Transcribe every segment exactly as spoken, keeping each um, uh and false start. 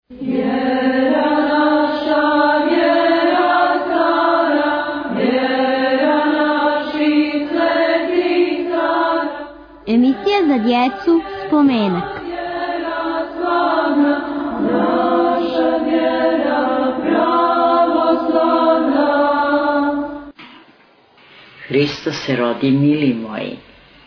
Emisija za djecu Spomenak. Hristos se rodi, mili moji.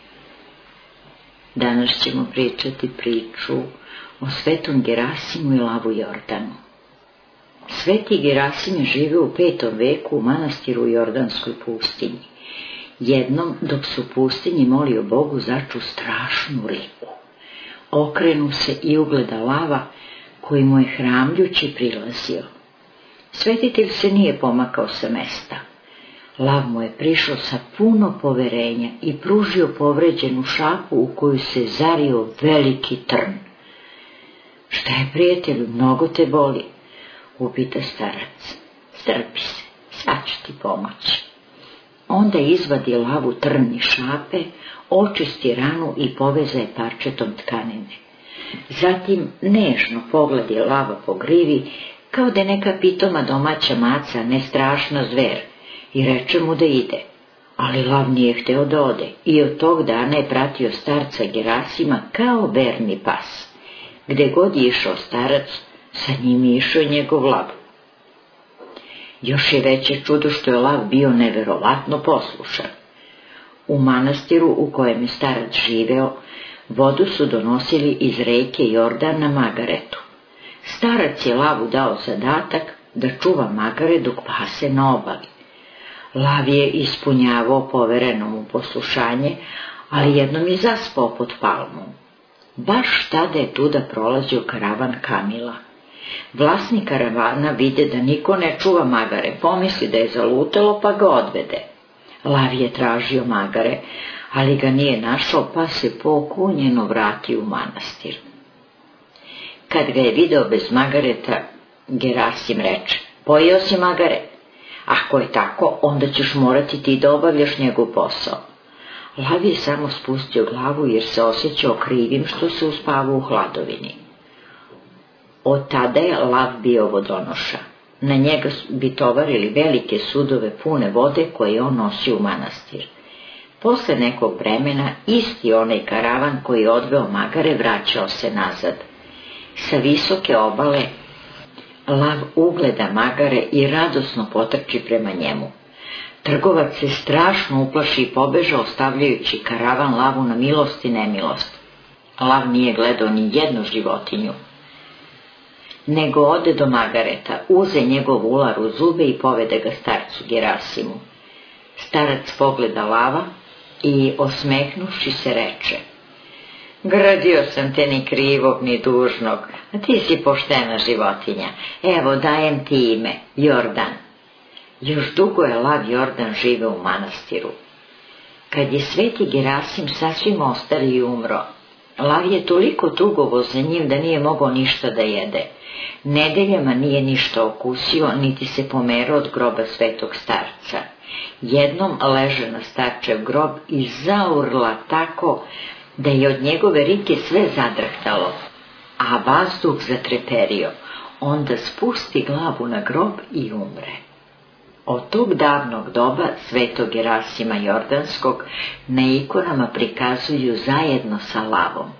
Danas ćemo pričati priču o svetom Gerasimu i lavu Jordanu. Sveti Gerasim je živio u petom veku u manastiru u Jordanskoj pustinji. Jednom, dok se u pustinji molio Bogu, začu strašnu riku. Okrenu se i ugleda lava koji mu je hramljući prilazio. Svetitelj se nije pomakao sa mesta. Lav mu je prišao sa puno poverenja i pružio povređenu šapu u koju se zario veliki trn. Šta je, prijatelju, mnogo te boli? Upita starac. Strpi se, sad ću ti pomoći. Onda izvadi lavu trn iz šape, očisti ranu i poveza je parčetom tkanine. Zatim nežno pogledi lava po grivi, kao da je neka pitoma domaća maca, ne strašna zver, i reče mu da ide. Ali lav nije hteo da ode i od tog dana je pratio starca Gerasima kao verni pas. Gde god je išao starac, sa njim je išao njegov lav. Još je veće čudo što je lav bio neverovatno poslušan. U manastiru u kojem je starac živeo, vodu su donosili iz reke Jordan na magaretu. Starac je lavu dao zadatak da čuva magare dok pase na obali. Lav je ispunjavao povereno mu poslušanje, ali jednom je zaspao pod palmom. Baš tada je tuda prolazio karavan kamila. Vlasnik karavana vide da niko ne čuva magare, pomisli da je zalutalo pa ga odvede. Lav je tražio magare, ali ga nije našao, pa se pokunjeno vratio u manastir. Kad ga je video bez magareta, Gerasim reče: pojeo si magare? Ako je tako, onda ćeš morati ti da obavljaš njegov posao. Lav je samo spustio glavu jer se osjećao krivim što se uspavao u hladovini. Od tada je lav bio vodonoša. Na njega bi tovarili velike sudove pune vode koje je on nosio u manastir. Posle nekog vremena isti onaj karavan koji je odveo magare vraćao se nazad. Sa visoke obale lav ugleda magare i radosno potrči prema njemu. Trgovac se strašno uplaši i pobežao, ostavljajući karavan lavu na milost i nemilost. Lav nije gledao ni jednu životinju, nego ode do magareta, uze njegov ular u zube i povede ga starcu Gerasimu. Starac pogleda lava i, osmehnuši se, reče: gradio sam te ni krivog ni dužnog, a ti si poštena životinja. Evo, dajem ti ime, Jordan. Još dugo je lav Jordan živeo u manastiru. Kad je sveti Gerasim sasvim ostari i umro, lav je toliko tugovo za njim da nije mogao ništa da jede. Nedeljama nije ništa okusio, niti se pomerao od groba svetog starca. Jednom leže na starčev grob i zaurla tako da je od njegove rike sve zadrhtalo, a vazduh zatreperio. Onda spusti glavu na grob i umre. Od tog davnog doba svetog Gerasima Jordanskog na ikonama prikazuju zajedno sa lavom.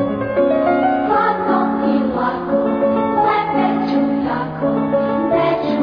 That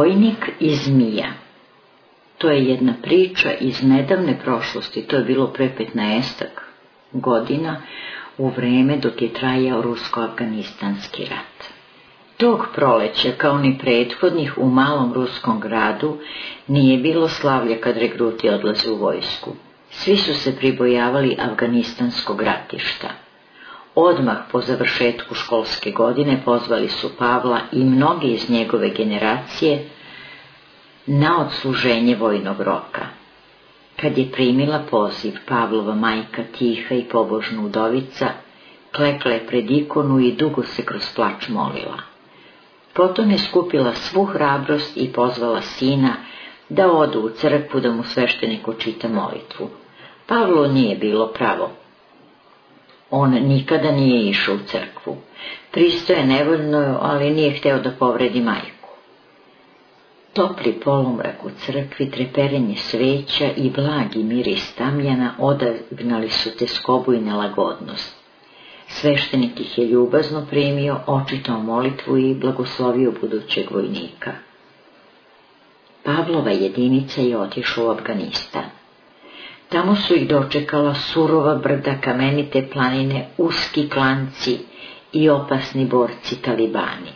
Vojnik i zmija. To je jedna priča iz nedavne prošlosti, to je bilo pre petnaestak godina, u vreme dok je trajao rusko-afganistanski rat. Tog proleća, kao ni prethodnih, u malom ruskom gradu nije bilo slavlja kad regruti odlaze u vojsku. Svi su se pribojavali afganistanskog ratišta. Odmah po završetku školske godine pozvali su Pavla i mnogi iz njegove generacije na odsluženje vojnog roka. Kad je primila poziv, Pavlova majka, tiha i pobožna udovica, klekla je pred ikonu i dugo se kroz plač molila. Potom je skupila svu hrabrost i pozvala sina da odu u crkvu da mu sveštenik čita molitvu. Pavlu nije bilo pravo. On nikada nije išao u crkvu. Pristao je nevoljno, ali nije hteo da povredi majku. Topli polumrak u crkvi, treperenje sveća i blagi miris tamjana odagnali su teskobu i nelagodnost. Sveštenik ih je ljubazno primio, očitao molitvu i blagoslovio budućeg vojnika. Pavlova jedinica je otišla u Afganistan. Tamo su ih dočekala surova brda, kamenite planine, uski klanci i opasni borci talibani.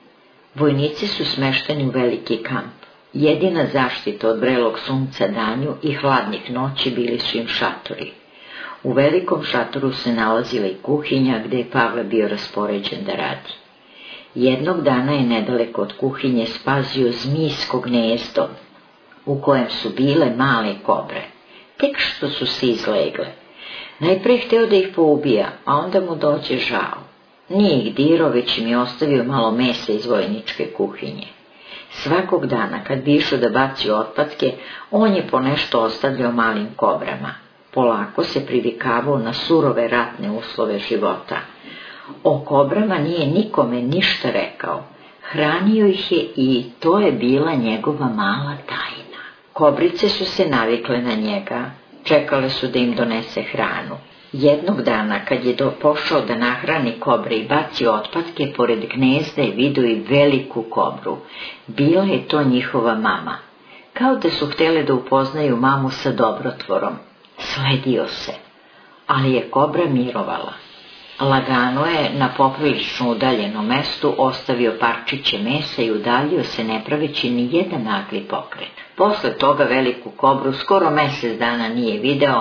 Vojnici su smešteni u veliki kamp. Jedina zaštita od vrelog sunca danju i hladnih noći bili su im šatori. U velikom šatoru se nalazila i kuhinja gde je Pavle bio raspoređen da radi. Jednog dana je nedaleko od kuhinje spazio zmijsko gnezdo u kojem su bile male kobre. Tek što su se izlegle. Najpre hteo da ih poubija, a onda mu dođe žao. Nije ih dirao, već im je ostavio malo mesa iz vojničke kuhinje. Svakog dana, kad bi išao da baci otpatke, on je po nešto ostavljao malim kobrama. Polako se privikavao na surove ratne uslove života. O kobrama nije nikome ništa rekao. Hranio ih je i to je bila njegova mala tajna. Kobrice su se navikle na njega, čekale su da im donese hranu. Jednog dana, kad je do pošao da nahrani kobre i baci otpatke, pored gnezda je vidio i veliku kobru. Bila je to njihova mama. Kao da su htjeli da upoznaju mamu sa dobrotvorom. Sledio se, ali je kobra mirovala. Lagano je na poprilično udaljenom mestu ostavio parčiće mesa i udaljio se ne praveći ni jedan nagli pokret. Posle toga veliku kobru skoro mesec dana nije video,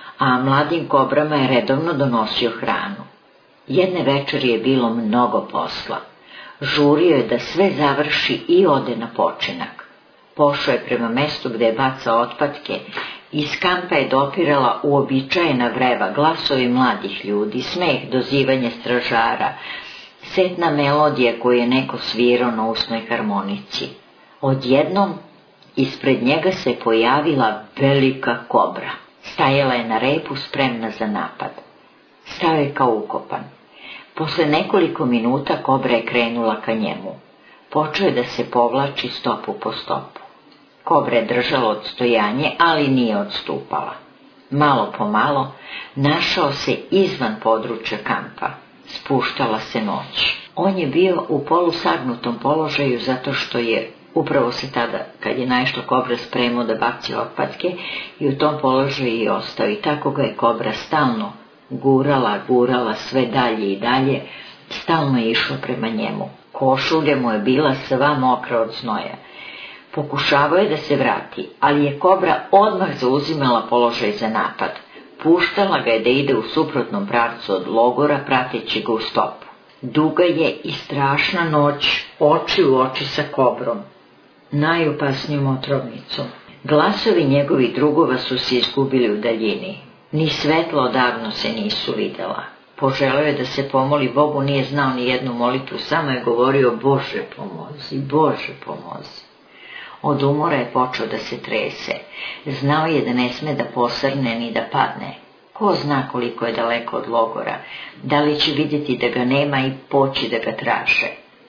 a mladim kobrama je redovno donosio hranu. Jedne večeri je bilo mnogo posla. Žurio je da sve završi i ode na počinak. Pošao je prema mestu gde je bacao otpatke. Iz kampa je dopirala uobičajena vreva, glasovi mladih ljudi, smeh, dozivanje stražara, setna melodija koju je neko svirao na usnoj harmonici. Odjednom ispred njega se pojavila velika kobra. Stajala je na repu spremna za napad. Stao je kao ukopan. Posle nekoliko minuta kobra je krenula ka njemu. Počeo je da se povlači stopu po stopu. Kobra je držala odstojanje, ali nije odstupala. Malo po malo našao se izvan područja kampa. Spuštala se noć. On je bio u polusagnutom položaju zato što je upravo se tada, kad je naišla kobra, spremao da baci otpatke, i u tom položaju i ostao. I tako ga je kobra stalno gurala, gurala sve dalje i dalje, stalno je išla prema njemu. Košulja mu je bila sva mokra od znoja. Pokušavao je da se vrati, ali je kobra odmah zauzimala položaj za napad. Puštala ga je da ide u suprotnom pravcu od logora, prateći ga u stopu. Duga je i strašna noć, oči u oči sa kobrom, najopasnijom otrovnicom. Glasovi njegovih drugova su se izgubili u daljini. Ni svetla odavno se nisu videla. Poželeo je da se pomoli Bogu, nije znao ni jednu molitvu, samo je govorio: Bože pomozi, Bože pomozi. Od umora je počeo da se trese. Znao je da ne sme da posrne ni da padne. Ko zna koliko je daleko od logora, da li će vidjeti da ga nema i poći da ga traže.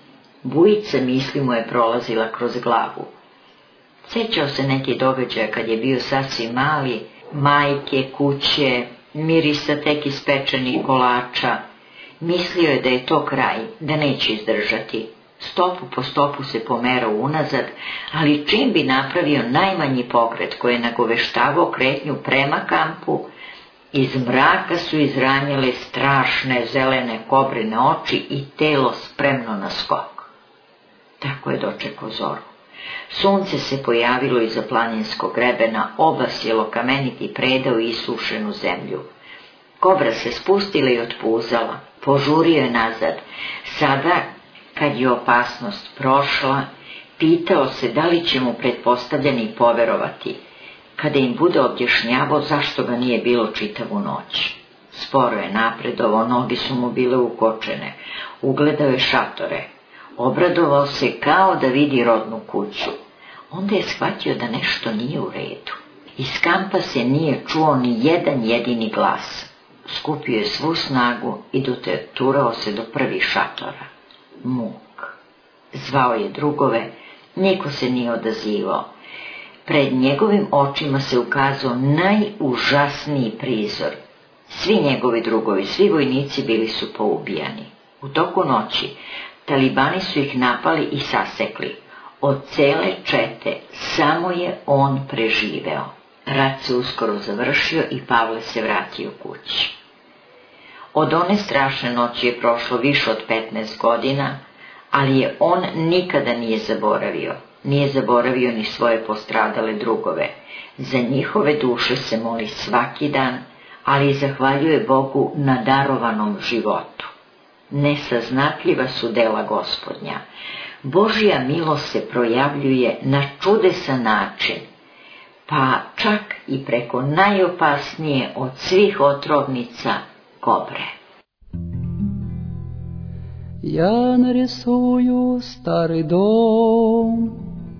Bujica misli mu je prolazila kroz glavu. Sjećao se neki događaja kad je bio sasvim mali, majke, kuće, mirisa tek ispečenih kolača. Mislio je da je to kraj, da neće izdržati. Stopu po stopu se pomerao unazad, ali čim bi napravio najmanji pokret koji je nagoveštavao kretnju prema kampu, iz mraka su izranjale strašne zelene kobrine oči i telo spremno na skok. Tako je dočekao zoru. Sunce se pojavilo iza planinskog grebena, obasjelo kameniti predao i isušenu zemlju. Kobra se spustila i otpuzala, požurio je nazad. Sada, kad je opasnost prošla, pitao se da li će mu pretpostavljeni poverovati, kada im bude objašnjavao zašto ga nije bilo čitavu noć. Sporo je napredovao, noge su mu bile ukočene, ugledao je šatore, obradovao se kao da vidi rodnu kuću. Onda je shvatio da nešto nije u redu. Iz kampa se nije čuo ni jedan jedini glas. Skupio je svu snagu i doturao se do prvih šatora. Muk. Zvao je drugove, niko se nije odazivao. Pred njegovim očima se ukazao najužasniji prizor. Svi njegovi drugovi, svi vojnici bili su poubijani. U toku noći talibani su ih napali i sasekli. Od cele čete samo je on preživeo. Rat se uskoro završio i Pavle se vratio kući. Od one strašne noći je prošlo više od petnaest godina, ali je on nikada nije zaboravio. Nije zaboravio ni svoje postradale drugove. Za njihove duše se moli svaki dan, ali zahvaljuje Bogu na darovanom životu. Nesaznatljiva su dela Gospodnja. Božja milost se projavljuje na čudesan način, pa čak i preko najopasnije od svih otrovnica, kobre. Я нарисую старый дом,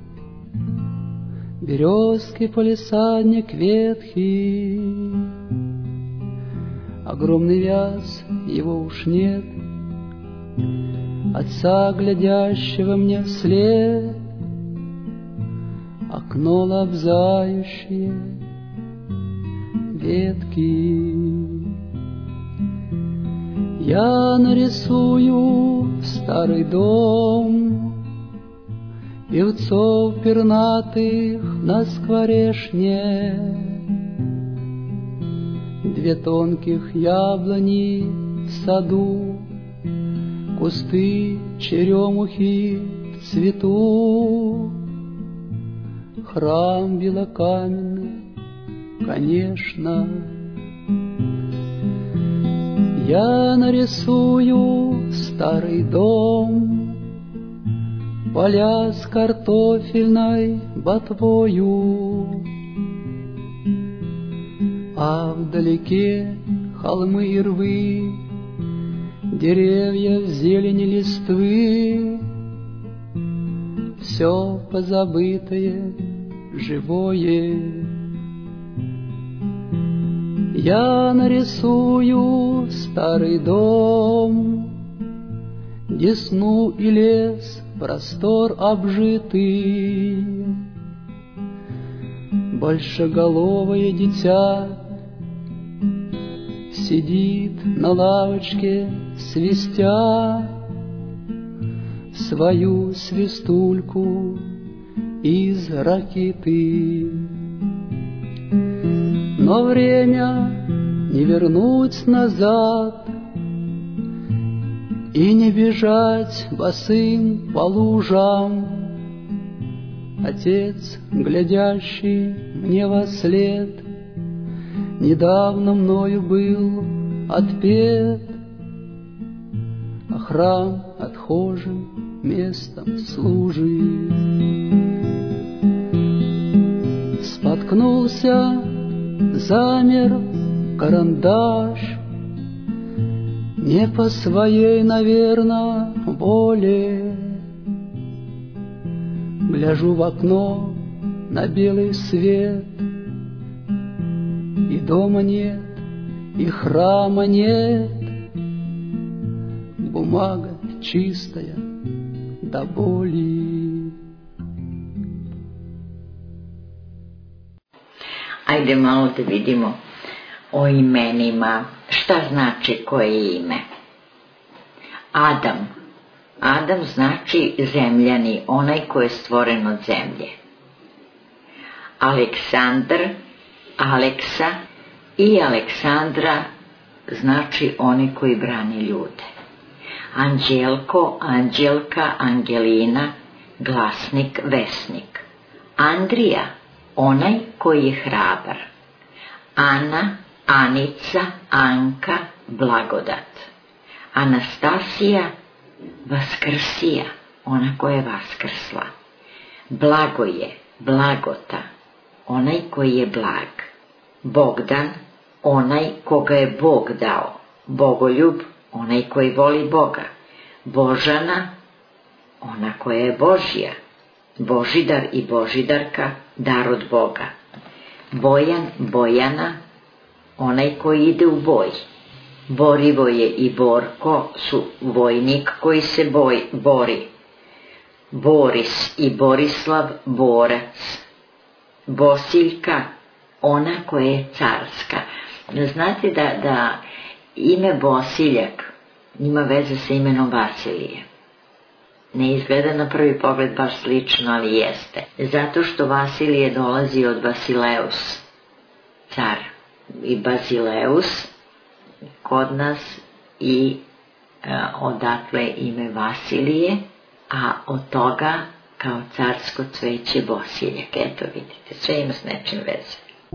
березки палисадник ветхий, огромный вяз, его уж нет, отца, глядящего мне вслед, окно лобзающее ветки. Я нарисую старый дом, певцов пернатых на скворешне, две тонких яблони в саду, кусты черемухи в цвету, храм белокаменный, конечно. Я нарисую старый дом, поля с картофельной ботвою, а вдалеке холмы и рвы, деревья в зелени листвы, все позабытое, живое. Я нарисую старый дом, десну и лес, простор обжитый, большеголовое дитя сидит на лавочке, свистя свою свистульку из ракиты. Но время не вернуть назад и не бежать босым по лужам. Отец, глядящий мне вослед, недавно мною был отпет, а храм отхожим местом служит. Споткнулся, замер карандаш, не по своей, наверно, воле. Гляжу в окно на белый свет, и дома нет, и храма нет, бумага чистая до боли. Ajde malo da vidimo o imenima, šta znači koje ime. Adam, Adam znači zemljani, onaj ko je stvoren od zemlje. Aleksandar, Aleksa i Aleksandra znači oni koji brane ljude. Anđelko, Anđelka, Angelina, glasnik, vesnik. Andrija, onaj koji je hrabar. Ana, Anica, Anka, blagodat. Anastasija, Vaskrsija, ona koja je vaskrsla. Blagoje, Blagota, onaj koji je blag. Bogdan, onaj koga je Bog dao. Bogoljub, onaj koji voli Boga. Božana, ona koja je Božja. Božidar i Božidarka, dar od Boga. Bojan, Bojana, onaj koji ide u boj. Borivoje i Borko su vojnik koji se boj, bori. Boris i Borislav, borac. Bosiljka, ona koja je carska. Znate da, da ime Bosiljak ima veze sa imenom Vasilije. Ne izgleda na prvi pogled baš slično, ali jeste. Zato što Vasilije dolazi od Basileus, car. I Basileus kod nas i e, odatle ime Vasilije, a od toga kao carsko cveće Bosiljak. Eto vidite, sve ima s nečim veze.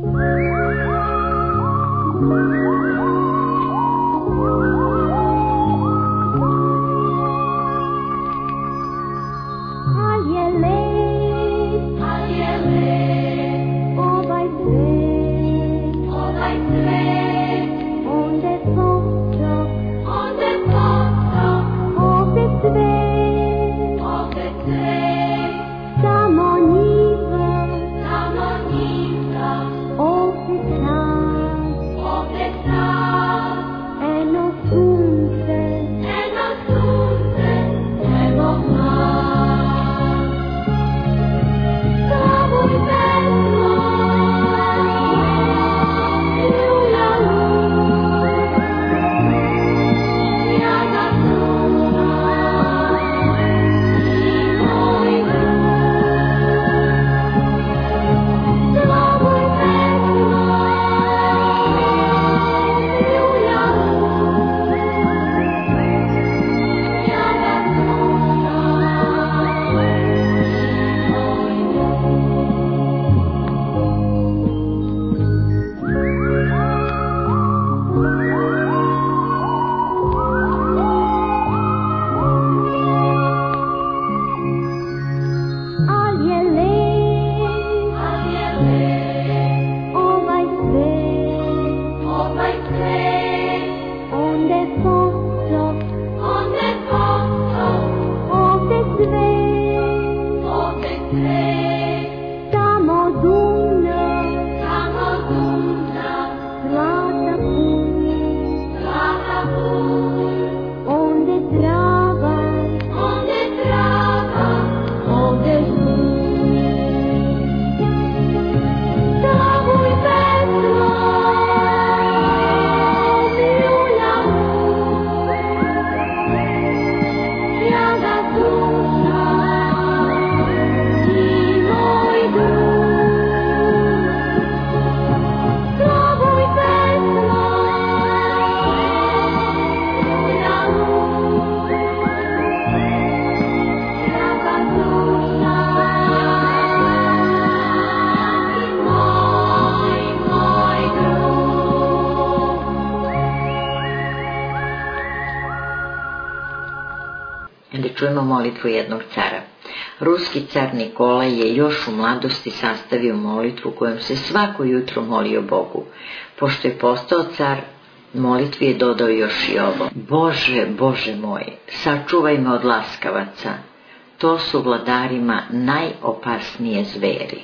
Čujemo molitvu jednog cara. Ruski car Nikolaj je još u mladosti sastavio molitvu kojom se svako jutro molio Bogu. Pošto je postao car, molitvi je dodao još i ovo. Bože, Bože moj, sačuvaj me od laskavaca. To su vladarima najopasnije zveri.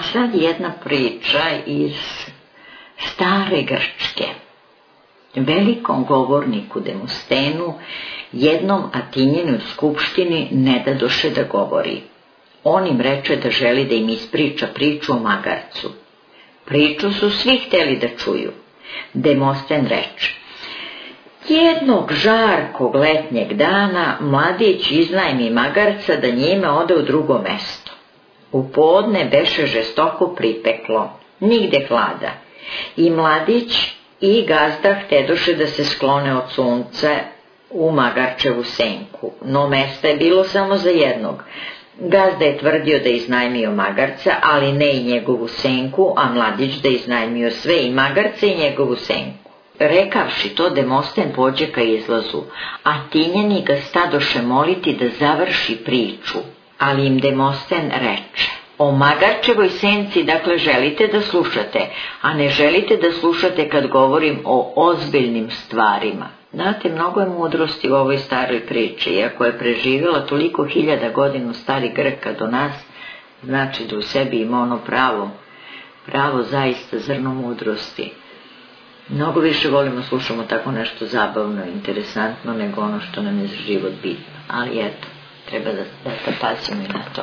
sad jedna priča iz stare Grčke. Velikom govorniku Demostenu jednom Atinjenu skupštini ne dadoše da govori. On im reče da želi da im ispriča priču o magarcu. Priču su svi hteli da čuju. Demosten reče: jednog žarkog letnjeg dana mladić iznajmi magarca da njime ode u drugo mesto. U podne beše žestoko pripeklo, nigde hlada, i mladić i gazda htedoše da se sklone od sunca u magarčevu senku, no mesta je bilo samo za jednog. Gazda je tvrdio da je iznajmio magarca, ali ne i njegovu senku, a mladić da je iznajmio sve, i magarca i njegovu senku. Rekavši to, Demosten pođe ka izlazu, a Atinjani ga stadoše moliti da završi priču, ali im Demosten reče: o magarčevoj senci dakle želite da slušate, a ne želite da slušate kad govorim o ozbiljnim stvarima. Znate, mnogo je mudrosti u ovoj staroj priči, iako je preživjela toliko hiljada godina stari Grka do nas, znači da u sebi ima ono pravo, pravo zaista zrno mudrosti. Mnogo više volimo slušamo tako nešto zabavno i interesantno nego ono što nam je za život bitno, ali eto, treba da, da, da pazimo i na to.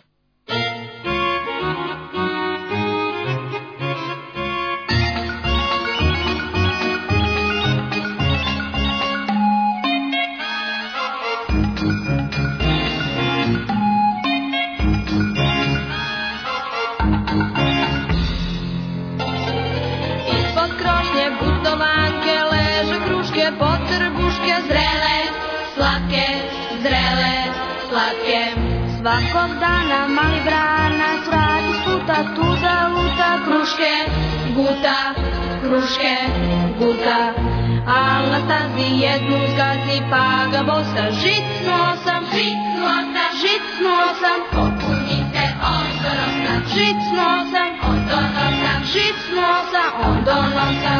Svakog dana mali vrana svrati s puta tuda luta, kruške guta, kruške guta. Al na stazi jednu zgazi pa ga bosa: žicnuo sam, žicnuo sam, žicnuo sam, popunite odonom sam, žicnuo sam, odonom sam, žicnuo sam, odonom sam.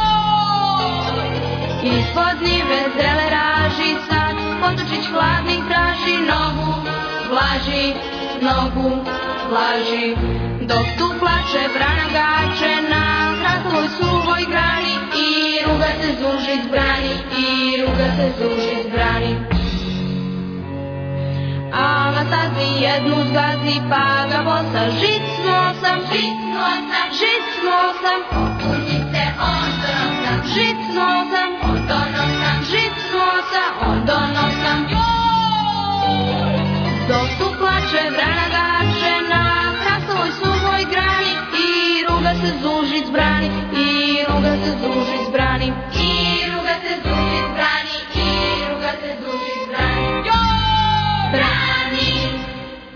Ispod njive zrele raži sad potočić hladnih traži, nogu vlaži, nogu vlaži, dok tu plače vrana gače na hrastovoj suvoj grani, i ruga se zužic brani, i ruga se zužic brani. A na stazi jednu zgazi pa ga bosa: žicnuo sam, žicnuo sam, žicnuo sam, popunite odonom sam, žicnuo sam, odonom sam, žicnuo sam, odonom sam. Dok tu plače vrana gače na hrastovoj suvoj grani, i ruga se zužic brani, i ruga se zužic brani, i ruga se zužic brani, i ruga se zužic brani, brani.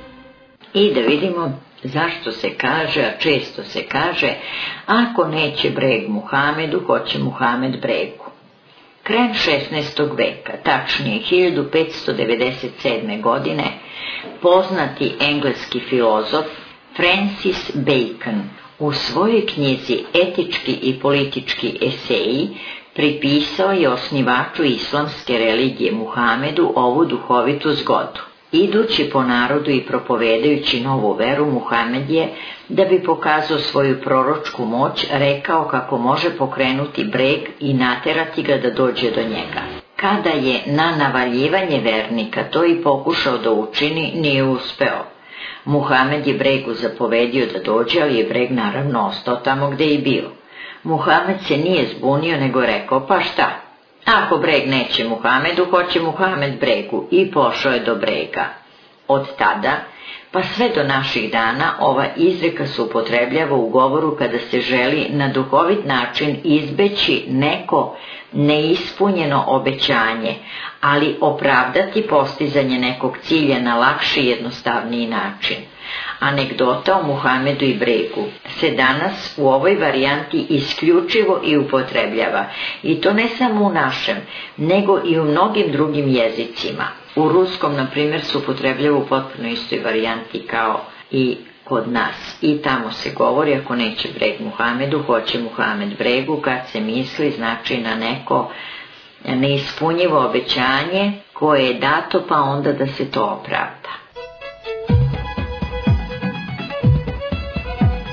I da vidimo zašto se kaže, a često se kaže: ako neće breg Muhamedu, hoće Muhamed bregu. Krajem šesnaestog veka, tačnije hiljadu petsto devedeset sedme. godine, poznati engleski filozof Francis Bacon u svojoj knjizi Etički i politički eseji pripisao je osnivaču islamske religije Muhamedu ovu duhovitu zgodu. Idući po narodu i propovedajući novu veru, Muhamed je, da bi pokazao svoju proročku moć, rekao kako može pokrenuti breg i naterati ga da dođe do njega. Kada je na navaljivanje vernika to i pokušao da učini, nije uspeo. Muhamed je bregu zapovedio da dođe, ali je breg naravno ostao tamo gde je bio. Muhamed se nije zbunio, nego rekao: pa šta? Ako breg neće Muhamedu, hoće Muhamed bregu, i pošao je do brega. Od tada, pa sve do naših dana, ova izreka se upotrebljava u govoru kada se želi na duhovit način izbeći neko neispunjeno obećanje, ali opravdati postizanje nekog cilja na lakši i jednostavniji način. Anegdota o Muhamedu i bregu se danas u ovoj varijanti isključivo i upotrebljava, i to ne samo u našem, nego i u mnogim drugim jezicima. U ruskom, na primjer, se upotrebljava u potpuno istoj varijanti kao i kod nas. I tamo se govori: ako neće breg Muhamedu, hoće Muhamed bregu, kad se misli znači na neko neispunjivo obećanje koje je dato, pa onda da se to opravda.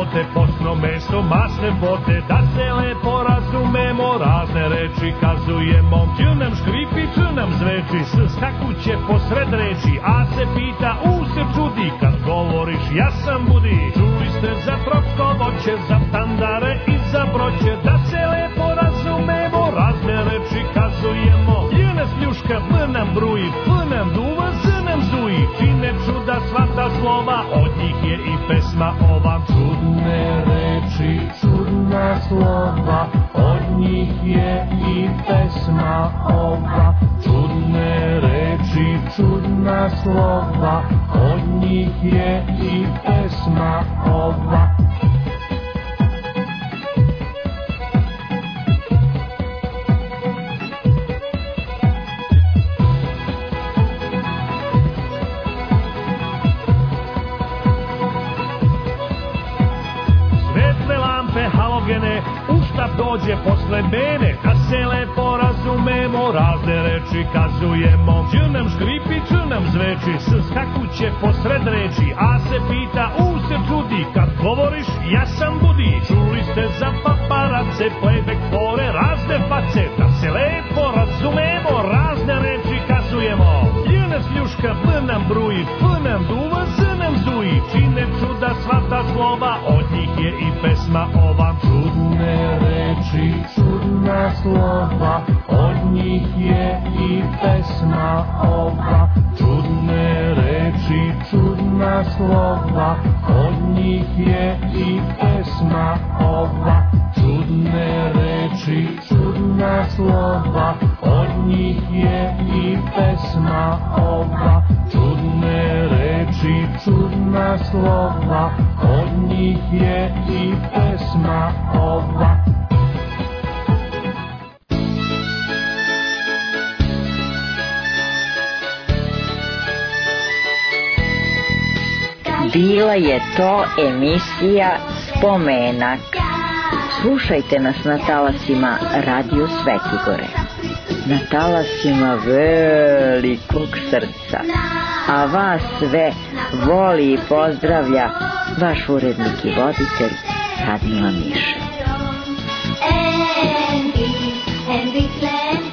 jagote, posno meso, masne bote, da se lepo razumemo, razne reči kazujemo. Č nam škripi, č nam zveči, s skakuće posred reči, a se pita, u se čudi, kad govoriš ja sam budi. Čuli ste za tropsko voće, za tandare i za broće, da se lepo razumemo, razne reči kazujemo. J nas pljuška, b nam bruji, f nam duva, z nam zuji, čine čuda sva ta slova, od njih je i pesma ova. Čudne reči, čudna slova, od njih je i pesma ova. Čudne reči, čudna slova, od njih je i pesma ova. U štab dođe posle mene, da se lepo razumemo, razne reči kazujemo. Č nam škripi, č nam zveči, s skakuće posred reči, a se pita, u se čudi, kad govoriš ja sam budi. Čuli ste za paparace, playback fore, razne face, da se lepo razumemo, razne reči kazujemo. J nas ljuška, b nam bruji, f nam duva, z nam zuji, čine čuda sva ta slova, od njih je i pesma ova. Čudne reči, čudna slova, od njih je i pesma ova. Čudne reči, čudna slova, od njih je i pesma ova. Čudne reči, čudna slova, od njih je i pesma ova. Čudne reči, čudna slova, od njih je i pesma ova. Bila je to emisija Spomenak. Slušajte nas na talasima Radio Svetigore, na talasima velikog srca, a vas sve voli i pozdravlja vaš urednik i voditelj Radmila Mišević.